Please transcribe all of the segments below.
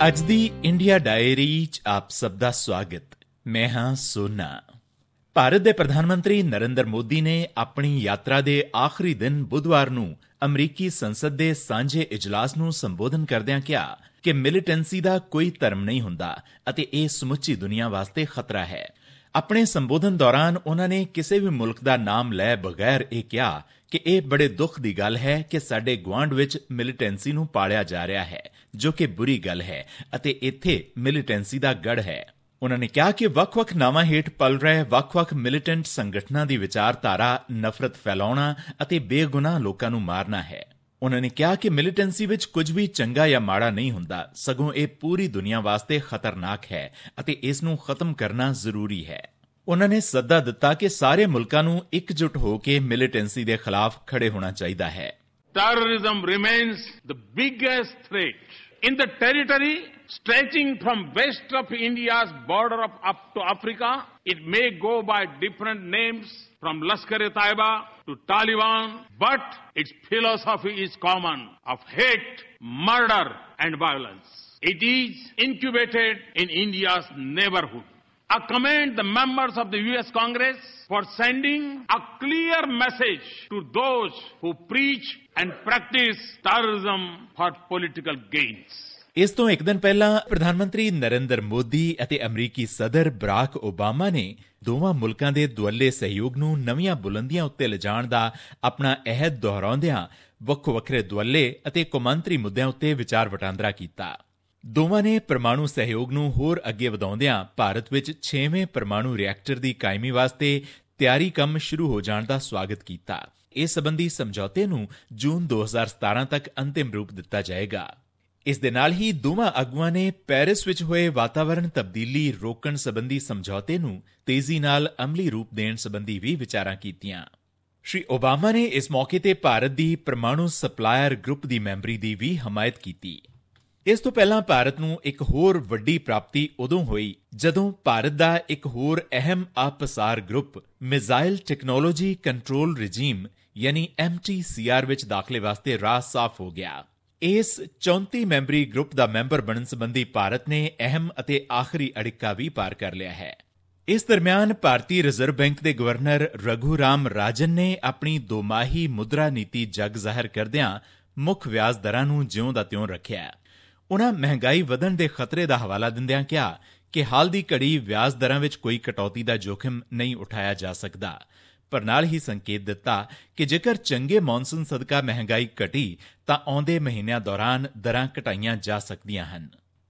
ਅੱਜ ਦੀ India diary 'ਚ ਆਪ ਸਭ ਦਾ ਸਵਾਗਤ। ਮੈਂ ਹਾਂ ਸੋਨਾ। ਭਾਰਤ ਦੇ ਪ੍ਰਧਾਨ ਮੰਤਰੀ ਨਰਿੰਦਰ ਮੋਦੀ ਨੇ ਆਪਣੀ ਯਾਤਰਾ ਦੇ ਆਖਰੀ ਦਿਨ ਬੁੱਧਵਾਰ ਨੂੰ ਅਮਰੀਕੀ ਸੰਸਦ ਦੇ ਸਾਂਝੇ ਇਜਲਾਸ ਨੂੰ ਸੰਬੋਧਨ ਕਰਦਿਆਂ ਕਿਹਾ ਕਿ ਮਿਲੀਟੈਂਸੀ ਦਾ ਕੋਈ ਧਰਮ ਨਹੀਂ ਹੁੰਦਾ ਅਤੇ ਇਹ ਸਮੁੱਚੀ ਦੁਨੀਆ ਵਾਸਤੇ ਖਤਰਾ ਹੈ। ਆਪਣੇ ਸੰਬੋਧਨ ਦੌਰਾਨ ਉਨ੍ਹਾਂ ਨੇ ਕਿਸੇ ਵੀ ਮੁਲਕ ਦਾ ਨਾਮ ਲੈ ਬਗੈਰ ਇਹ ਕਿਹਾ ਕਿ ਇਹ ਬੜੇ ਦੁੱਖ ਦੀ ਗੱਲ ਹੈ ਕਿ ਸਾਡੇ ਗੁਆਂਢ ਵਿੱਚ ਮਿਲੀਟੈਂਸੀ ਨੂੰ ਪਾਲਿਆ ਜਾ ਰਿਹਾ ਹੈ, ਜੋ ਕਿ ਬੁਰੀ ਗੱਲ ਹੈ ਅਤੇ ਇੱਥੇ ਮਿਲੀਟੈਂਸੀ ਦਾ ਗੜ੍ਹ ਹੈ। ਉਨ੍ਹਾਂ ਨੇ ਕਿਹਾ ਕਿ ਵੱਖ-ਵੱਖ ਨਾਵਾਂ ਹੇਠ ਪਲ ਰਹੇ ਵੱਖ-ਵੱਖ ਮਿਲੀਟੈਂਟ ਸੰਗਠਨਾਂ ਦੀ ਵਿਚਾਰਧਾਰਾ ਨਫ਼ਰਤ ਫੈਲਾਉਣਾ ਅਤੇ ਬੇਗੁਨਾਹ ਲੋਕਾਂ ਨੂੰ ਮਾਰਨਾ ਹੈ। ਉਨ੍ਹਾਂ ਨੇ ਕਿਹਾ ਕਿ ਮਿਲੀਟੈਂਸੀ ਵਿੱਚ ਕੁਝ ਵੀ ਚੰਗਾ ਜਾਂ ਮਾੜਾ ਨਹੀਂ ਹੁੰਦਾ, ਸਗੋਂ ਇਹ ਪੂਰੀ ਦੁਨੀਆ ਵਾਸਤੇ ਖਤਰਨਾਕ ਹੈ ਅਤੇ ਇਸ ਨੂੰ ਖਤਮ ਕਰਨਾ ਜ਼ਰੂਰੀ ਹੈ। ਉਨ੍ਹਾਂ ਨੇ ਸੱਦਾ ਦਿੱਤਾ ਕਿ ਸਾਰੇ ਮੁਲਕਾਂ ਨੂੰ ਇਕਜੁੱਟ ਹੋ ਕੇ ਮਿਲੀਟੈਂਸੀ ਦੇ ਖਿਲਾਫ ਖੜੇ ਹੋਣਾ ਚਾਹੀਦਾ ਹੈ। Terrorism remains the biggest threat in the territory stretching from west of India's border up to Africa. It may go by different names from Lashkar-e-Taiba to Taliban, but its philosophy is common of hate, murder and violence. It is incubated in India's neighborhood. I commend the members of the US Congress for sending a clear message to those who preach and practice terrorism for political gains. ਇਸ ਤੋਂ ਇੱਕ ਦਿਨ ਪਹਿਲਾਂ ਪ੍ਰਧਾਨ ਮੰਤਰੀ ਨਰਿੰਦਰ ਮੋਦੀ ਅਤੇ ਅਮਰੀਕੀ ਸਦਰ ਬਰਾਕ ਓਬਾਮਾ ਨੇ ਦੋਵਾਂ ਮੁਲਕਾਂ ਦੇ ਦੁਅੱਲੇ ਸਹਿਯੋਗ ਨੂੰ ਨਵੀਆਂ ਬੁਲੰਦੀਆਂ ਉੱਤੇ ਲਿਜਾਣ ਦਾ ਆਪਣਾ ਅਹਿਦ ਦੁਹਰਾਉਂਦਿਆਂ ਵੱਖੋ-ਵੱਖਰੇ ਦੁਅੱਲੇ ਅਤੇ ਕੌਮਾਂਤਰੀ ਮੁੱਦਿਆਂ ਉੱਤੇ ਵਿਚਾਰ ਵਟਾਂਦਰਾ ਕੀਤਾ। ਦੋਵਾਂ ਨੇ ਪਰਮਾਣੂ ਸਹਿਯੋਗ ਨੂੰ ਹੋਰ ਅੱਗੇ ਵਧਾਉਂਦਿਆਂ ਭਾਰਤ ਵਿੱਚ 6ਵੇਂ ਪਰਮਾਣੂ ਰਿਐਕਟਰ ਦੀ ਕਾਇਮੀ ਵਾਸਤੇ ਤਿਆਰੀ ਕੰਮ ਸ਼ੁਰੂ ਹੋ ਜਾਣ ਦਾ ਸਵਾਗਤ ਕੀਤਾ। ਇਸ ਸਬੰਧੀ ਸਮਝੌਤੇ ਨੂੰ ਜੂਨ 2017 ਤੱਕ ਅੰਤਿਮ ਰੂਪ ਦਿੱਤਾ ਜਾਏਗਾ। ਇਸ ਦੇ ਨਾਲ ਹੀ ਦੋਵਾਂ ਆਗੂਆਂ ਨੇ ਪੈਰਿਸ ਵਿੱਚ ਹੋਏ ਵਾਤਾਵਰਣ ਤਬਦੀਲੀ ਰੋਕਣ ਸਬੰਧੀ ਸਮਝੌਤੇ ਨੂੰ ਤੇਜ਼ੀ ਨਾਲ ਅਮਲੀ ਰੂਪ ਦੇਣ ਸਬੰਧੀ ਵੀ ਵਿਚਾਰਾਂ ਕੀਤੀਆਂ। ਸ਼੍ਰੀ ਓਬਾਮਾ ਨੇ ਇਸ ਮੌਕੇ ਤੇ ਭਾਰਤ ਦੀ ਪਰਮਾਣੂ ਸਪਲਾਇਰ ਗਰੁੱਪ ਦੀ ਮੈਂਬਰੀ ਦੀ ਵੀ ਹਮਾਇਤ ਕੀਤੀ। ਇਸ ਤੋਂ ਪਹਿਲਾਂ ਭਾਰਤ ਨੂੰ ਇੱਕ ਹੋਰ ਵੱਡੀ ਪ੍ਰਾਪਤੀ ਉਦੋਂ ਹੋਈ ਜਦੋਂ ਭਾਰਤ ਦਾ ਇੱਕ ਹੋਰ ਅਹਿਮ ਆਪਸਾਰ group missile technology control regime ਯਾਨੀ MTCR ਵਿੱਚ ਦਾਖਲੇ ਵਾਸਤੇ ਰਾਹ ਸਾਫ਼ ਹੋ ਗਿਆ। ਇਸ 34 ਮੈਂਬਰੀ ਗਰੁੱਪ ਦਾ ਮੈਂਬਰ ਬਣਨ ਸੰਬੰਧੀ ਭਾਰਤ ਨੇ ਅਹਿਮ ਅਤੇ ਆਖਰੀ ਅੜਿੱਕਾ ਵੀ ਪਾਰ ਕਰ ਲਿਆ ਹੈ। ਇਸ ਦਰਮਿਆਨ ਭਾਰਤੀ ਰਿਜ਼ਰਵ ਬੈਂਕ ਦੇ ਗਵਰਨਰ ਰਘੂ ਰਾਮ ਰਾਜਨ ਨੇ ਆਪਣੀ ਦੋਮਾਹੀ ਮੁਦਰਾ ਨੀਤੀ ਜਗ ਜ਼ਾਹਿਰ ਕਰਦਿਆਂ ਮੁੱਖ ਵਿਆਜ ਦਰਾਂ ਨੂੰ ਜਿਉਂ ਦਾ ਤਿਉਂ ਰੱਖਿਆ। ਉਨ੍ਹਾਂ ਮਹਿੰਗਾਈ ਵਧਣ ਦੇ ਖਤਰੇ ਦਾ ਹਵਾਲਾ ਦਿੰਦਿਆਂ ਕਿਹਾ ਕਿ ਹਾਲ ਦੀ ਘੜੀ ਵਿਆਜ ਦਰਾਂ ਵਿੱਚ ਕੋਈ ਕਟੌਤੀ ਦਾ ਜੋਖਮ ਨਹੀਂ ਉਠਾਇਆ ਜਾ ਸਕਦਾ, ਪਰ ਨਾਲ ਹੀ ਸੰਕੇਤ ਦਿੱਤਾ ਕਿ ਜੇਕਰ ਚੰਗੇ ਮੌਨਸੂਨ ਸਦਕਾ ਮਹਿੰਗਾਈ ਘਟੀ ਤਾਂ ਆਉਂਦੇ ਮਹੀਨਿਆਂ ਦੌਰਾਨ ਦਰਾਂ ਘਟਾਈਆਂ ਜਾ ਸਕਦੀਆਂ ਹਨ।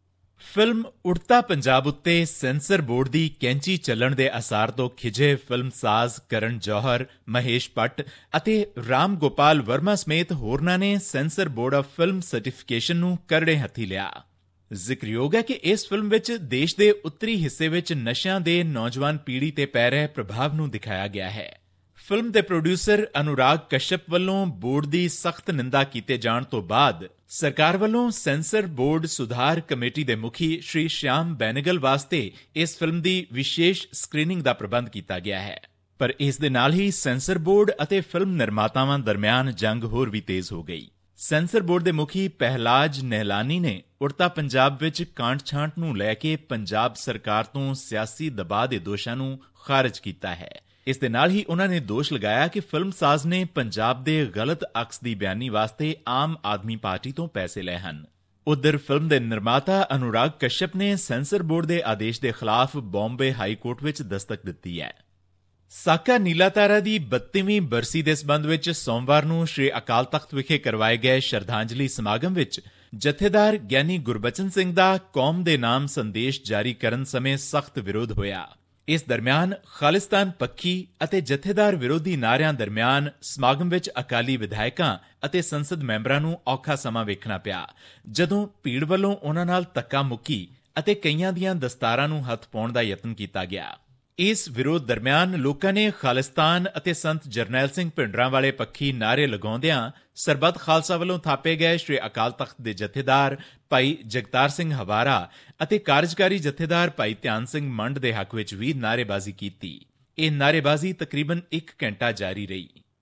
ਫਿਲਮ ਉੜਤਾ ਪੰਜਾਬ ਉੱਤੇ ਸੈਂਸਰ ਬੋਰਡ ਦੀ ਕੈਂਚੀ ਚੱਲਣ ਦੇ ਅਸਾਰ ਤੋਂ ਖਿਝੇ ਫਿਲਮਸਾਜ਼ ਕਰਨ ਜੌਹਰ, ਮਹੇਸ਼ ਭੱਟ ਅਤੇ ਰਾਮ ਗੋਪਾਲ ਵਰਮਾ ਸਮੇਤ ਹੋਰਨਾਂ ਨੇ censor board of film certification ਨੂੰ ਕਰੜੇ ਹੱਥੀਂ ਲਿਆ। ਜ਼ਿਕਰਯੋਗ ਹੈ ਕਿ ਇਸ ਫਿਲਮ ਵਿੱਚ ਦੇਸ਼ ਦੇ ਉੱਤਰੀ ਹਿੱਸੇ ਵਿੱਚ ਨਸ਼ਿਆਂ ਦੇ ਨੌਜਵਾਨ ਪੀੜ੍ਹੀ ਤੇ ਪੈ ਰਹੇ ਪ੍ਰਭਾਵ ਨੂੰ ਦਿਖਾਇਆ ਗਿਆ ਹੈ। ਫਿਲਮ ਦੇ ਪ੍ਰੋਡਿਊਸਰ ਅਨੁਰਾਗ ਕਸ਼ਯਪ ਵੱਲੋਂ ਬੋਰਡ ਦੀ ਸਖਤ ਨਿੰਦਾ ਕੀਤੇ ਜਾਣ ਤੋਂ ਬਾਅਦ ਸਰਕਾਰ ਵੱਲੋਂ ਸੈਂਸਰ ਬੋਰਡ ਸੁਧਾਰ ਕਮੇਟੀ ਦੇ ਮੁਖੀ ਸ਼੍ਰੀ ਸ਼ਿਆਮ ਬੈਨਗਲ ਵਾਸਤੇ ਇਸ ਫਿਲਮ ਦੀ ਵਿਸ਼ੇਸ਼ ਸਕਰੀਨਿੰਗ ਦਾ ਪ੍ਰਬੰਧ ਕੀਤਾ ਗਿਆ ਹੈ। ਪਰ ਇਸ ਦੇ ਨਾਲ ਹੀ ਸੈਂਸਰ ਬੋਰਡ ਅਤੇ ਫਿਲਮ ਨਿਰਮਾਤਾਵਾਂ ਦਰਮਿਆਨ ਜੰਗ ਹੋਰ ਵੀ ਤੇਜ਼ ਹੋ ਗਈ। ਸੈਂਸਰ ਬੋਰਡ ਦੇ ਮੁਖੀ ਪਹਿਲਾਜ ਨਿਹਲਾਨੀ ਨੇ ਉੜਤਾ ਪੰਜਾਬ ਵਿੱਚ ਕਾਂਟ-ਛਾਂਟ ਨੂੰ ਲੈ ਕੇ ਪੰਜਾਬ ਸਰਕਾਰ ਤੋਂ ਸਿਆਸੀ ਦਬਾਅ ਦੇ ਦੋਸ਼ਾਂ ਨੂੰ ਖਾਰਜ ਕੀਤਾ ਹੈ। ਇਸ ਦੇ ਨਾਲ ਹੀ ਉਨ੍ਹਾਂ ਨੇ ਦੋਸ਼ ਲਗਾਇਆ ਕਿ ਫਿਲਮਸਾਜ਼ ਨੇ ਪੰਜਾਬ ਦੇ ਗਲਤ ਅਕਸ ਦੀ ਬਿਆਨੀ ਵਾਸਤੇ ਆਮ ਆਦਮੀ ਪਾਰਟੀ ਤੋਂ ਪੈਸੇ ਲਏ ਹਨ। ਉਧਰ ਫਿਲਮ ਦੇ ਨਿਰਮਾਤਾ ਅਨੁਰਾਗ ਕਸ਼ਯਪ ਨੇ ਸੈਂਸਰ ਬੋਰਡ ਦੇ ਆਦੇਸ਼ ਦੇ ਖਿਲਾਫ ਬੰਬੇ ਹਾਈ ਕੋਰਟ ਵਿੱਚ ਦਸਤਕ ਦਿੱਤੀ ਹੈ। ਸਾਕਾ ਨੀਲਾਤਾਰਾ ਦੀ 32ਵੀਂ ਬਰਸੀ ਦੇ ਸਬੰਧ ਵਿੱਚ ਸੋਮਵਾਰ ਨੂੰ ਸ਼੍ਰੀ ਅਕਾਲ ਤਖਤ ਵਿਖੇ ਕਰਵਾਏ ਗਏ ਸ਼ਰਧਾਂਜਲੀ ਸਮਾਗਮ ਵਿੱਚ ਜਥੇਦਾਰ ਗਿਆਨੀ ਗੁਰਬਚਨ ਸਿੰਘ ਦਾ ਕੌਮ ਦੇ ਨਾਮ ਸੰਦੇਸ਼ ਜਾਰੀ ਕਰਨ ਸਮੇਂ ਸਖਤ ਵਿਰੋਧ ਹੋਇਆ। ਇਸ ਦਰਮਿਆਨ ਖਾਲਿਸਤਾਨ ਪੱਖੀ ਅਤੇ ਜਥੇਦਾਰ ਵਿਰੋਧੀ ਨਾਅਰਿਆਂ ਦਰਮਿਆਨ ਸਮਾਗਮ ਵਿੱਚ ਅਕਾਲੀ ਵਿਧਾਇਕਾਂ ਅਤੇ ਸੰਸਦ ਮੈਂਬਰਾਂ ਨੂੰ ਔਖਾ ਸਮਾਂ ਵੇਖਣਾ ਪਿਆ, ਜਦੋਂ ਭੀੜ ਵੱਲੋਂ ਉਨ੍ਹਾਂ ਨਾਲ ਧੱਕਾ ਮੁੱਕੀ ਅਤੇ ਕਈਆਂ ਦੀਆਂ ਦਸਤਾਰਾਂ ਨੂੰ ਹੱਥ ਪਾਉਣ ਦਾ ਯਤਨ ਕੀਤਾ ਗਿਆ। ਇਸ ਵਿਰੋਧ ਦਰਮਿਆਨ ਲੋਕਾਂ ਨੇ ਖਾਲਿਸਤਾਨ ਅਤੇ ਸੰਤ ਜਰਨੈਲ ਸਿੰਘ ਭਿੰਡਰਾਂ ਵਾਲੇ ਪੱਖੀ ਨਾਅਰੇ ਲਗਾਉਂਦਿਆਂ ਸਰਬੱਤ ਖਾਲਸਾ ਵੱਲੋਂ ਥਾਪੇ ਗਏ ਸ਼੍ਰੀ ਅਕਾਲ ਤਖਤ ਦੇ ਜਥੇਦਾਰ ਭਾਈ ਜਗਤਾਰ ਸਿੰਘ ਹਵਾਰਾ ਅਤੇ ਕਾਰਜਕਾਰੀ ਜਥੇਦਾਰ ਭਾਈ ਧਿਆਨ ਸਿੰਘ ਮੰਡ ਦੇ ਹੱਕ ਵਿੱਚ ਵੀ ਨਾਅਰੇਬਾਜ਼ੀ ਕੀਤੀ। ਇਹ ਨਾਅਰੇਬਾਜ਼ੀ ਤਕਰੀਬਨ 1 ਘੰਟਾ ਜਾਰੀ ਰਹੀ।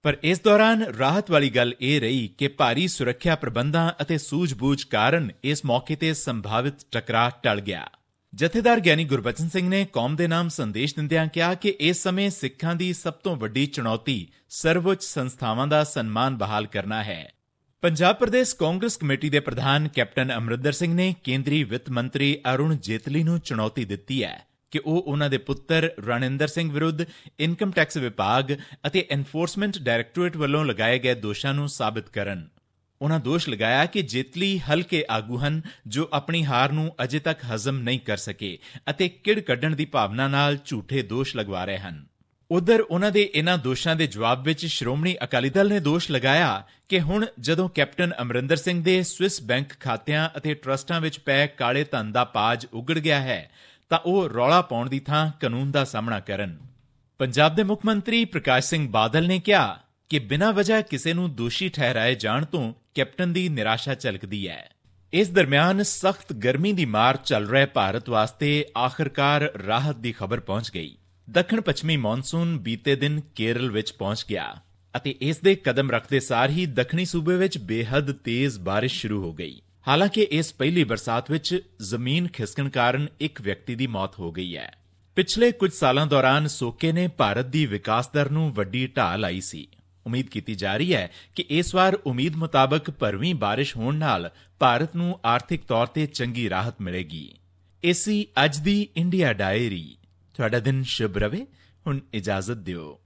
ਪਰ ਇਸ ਦੌਰਾਨ ਰਾਹਤ ਵਾਲੀ ਗੱਲ ਇਹ ਰਹੀ ਕਿ ਭਾਰੀ ਸੁਰੱਖਿਆ ਪ੍ਰਬੰਧਾਂ ਅਤੇ ਸੂਝ-ਬੂਝ ਕਾਰਨ ਇਸ ਮੌਕੇ ਤੇ ਸੰਭਾਵਿਤ ਟਕਰਾਅ ਟਲ ਗਿਆ। ਜਥੇਦਾਰ ਗਿਆਨੀ ਗੁਰਬਚਨ ਸਿੰਘ ਨੇ ਕੌਮ ਦੇ ਨਾਮ ਸੰਦੇਸ਼ ਦਿੰਦਿਆਂ ਕਿਹਾ ਕਿ ਇਸ ਸਮੇਂ ਸਿੱਖਾਂ ਦੀ ਸਭ ਤੋਂ ਵੱਡੀ ਚੁਣੌਤੀ ਸਰਵਉੱਚ ਸੰਸਥਾਵਾਂ ਦਾ ਸਨਮਾਨ ਬਹਾਲ ਕਰਨਾ ਹੈ। ਪੰਜਾਬ ਪ੍ਰਦੇਸ਼ ਕਾਂਗਰਸ ਕਮੇਟੀ ਦੇ ਪ੍ਰਧਾਨ ਕੈਪਟਨ ਅਮਰਿੰਦਰ ਸਿੰਘ ਨੇ ਕੇਂਦਰੀ ਵਿੱਤ ਮੰਤਰੀ ਅਰੁਣ ਜੇਤਲੀ ਨੂੰ ਚੁਣੌਤੀ ਦਿੱਤੀ ਹੈ ਕਿ ਉਹ ਉਹਨਾਂ ਦੇ ਪੁੱਤਰ ਰਣਿੰਦਰ ਸਿੰਘ ਵਿਰੁੱਧ ਇਨਕਮ ਟੈਕਸ ਵਿਭਾਗ ਅਤੇ ਐਨਫੋਰਸਮੈਂਟ ਡਾਇਰੈਕਟੋਰੇਟ ਵੱਲੋਂ ਲਗਾਏ ਗਏ ਦੋਸ਼ਾਂ ਨੂੰ ਸਾਬਿਤ ਕਰਨ। ਉਨ੍ਹਾਂ ਦੋਸ਼ ਲਗਾਇਆ ਕਿ ਜੇਤਲੀ ਹਲਕੇ ਆਗੂ ਹਨ ਜੋ ਆਪਣੀ ਹਾਰ ਨੂੰ ਅਜੇ ਤੱਕ ਹਜ਼ਮ ਨਹੀਂ ਕਰ ਸਕੇ ਅਤੇ ਕਿੜ ਕੱਢਣ ਦੀ ਭਾਵਨਾ ਨਾਲ ਝੂਠੇ ਦੋਸ਼ ਲਗਵਾ ਰਹੇ ਹਨ। ਉਧਰ ਉਨ੍ਹਾਂ ਦੇ ਇਨ੍ਹਾਂ ਦੋਸ਼ਾਂ ਦੇ ਜਵਾਬ ਵਿੱਚ ਸ਼੍ਰੋਮਣੀ ਅਕਾਲੀ ਦਲ ਨੇ ਦੋਸ਼ ਲਗਾਇਆ ਕਿ ਹੁਣ ਜਦੋਂ ਕੈਪਟਨ ਅਮਰਿੰਦਰ ਸਿੰਘ ਦੇ ਸਵਿਸ ਬੈਂਕ ਖਾਤਿਆਂ ਅਤੇ ਟਰਸਟਾਂ ਵਿੱਚ ਪਏ ਕਾਲੇ ਧਨ ਦਾ ਪਾਜ ਉਗੜ ਗਿਆ ਹੈ ਤਾਂ ਉਹ ਰੌਲਾ ਪਾਉਣ ਦੀ ਥਾਂ ਕਾਨੂੰਨ ਦਾ ਸਾਹਮਣਾ ਕਰਨ। ਪੰਜਾਬ ਦੇ ਮੁੱਖ ਮੰਤਰੀ ਪ੍ਰਕਾਸ਼ ਸਿੰਘ ਬਾਦਲ ਨੇ ਕਿਹਾ ਕਿ ਬਿਨਾਂ ਵਜ੍ਹਾ ਕਿਸੇ ਨੂੰ ਦੋਸ਼ੀ ਠਹਿਰਾਏ ਜਾਣ ਤੋਂ ਕੈਪਟਨ ਦੀ ਨਿਰਾਸ਼ਾ ਝਲਕਦੀ ਹੈ। ਇਸ ਦਰਮਿਆਨ ਸਖਤ ਗਰਮੀ ਦੀ ਮਾਰ ਚੱਲ ਰਹੇ ਭਾਰਤ ਵਾਸਤੇ ਆਖਰਕਾਰ ਰਾਹਤ ਦੀ ਖਬਰ ਪਹੁੰਚ ਗਈ। ਦੱਖਣ ਪੱਛਮੀ ਮੌਨਸੂਨ ਬੀਤੇ ਦਿਨ ਕੇਰਲ ਵਿੱਚ ਪਹੁੰਚ ਗਿਆ ਅਤੇ ਇਸ ਦੇ ਕਦਮ ਰੱਖਦੇ ਸਾਰ ਹੀ ਦੱਖਣੀ ਸੂਬੇ ਵਿੱਚ ਬੇਹੱਦ ਤੇਜ਼ ਬਾਰਿਸ਼ ਸ਼ੁਰੂ ਹੋ ਗਈ। ਹਾਲਾਂਕਿ ਇਸ ਪਹਿਲੀ ਬਰਸਾਤ ਵਿੱਚ ਜ਼ਮੀਨ ਖਿਸਕਣ ਕਾਰਨ ਇੱਕ ਵਿਅਕਤੀ ਦੀ ਮੌਤ ਹੋ ਗਈ ਹੈ। ਪਿਛਲੇ ਕੁਝ ਸਾਲਾਂ ਦੌਰਾਨ ਸੋਕੇ ਨੇ ਭਾਰਤ ਦੀ ਵਿਕਾਸ ਦਰ ਨੂੰ ਵੱਡੀ ਢਾਹ ਲਾਈ ਸੀ। ਉਮੀਦ ਕੀਤੀ ਜਾ ਰਹੀ ਹੈ ਕਿ ਇਸ ਵਾਰ ਉਮੀਦ ਮੁਤਾਬਕ ਭਰਵੀਂ ਬਾਰਿਸ਼ ਹੋਣ ਨਾਲ ਭਾਰਤ ਨੂੰ ਆਰਥਿਕ ਤੌਰ ਤੇ ਚੰਗੀ ਰਾਹਤ ਮਿਲੇਗੀ। ਇਹ ਸੀ ਅੱਜ ਦੀ ਇੰਡੀਆ ਡਾਇਰੀ। ਤੁਹਾਡਾ ਦਿਨ ਸ਼ੁਭ ਰਵੇ। ਹੁਣ ਇਜਾਜ਼ਤ ਦਿਓ।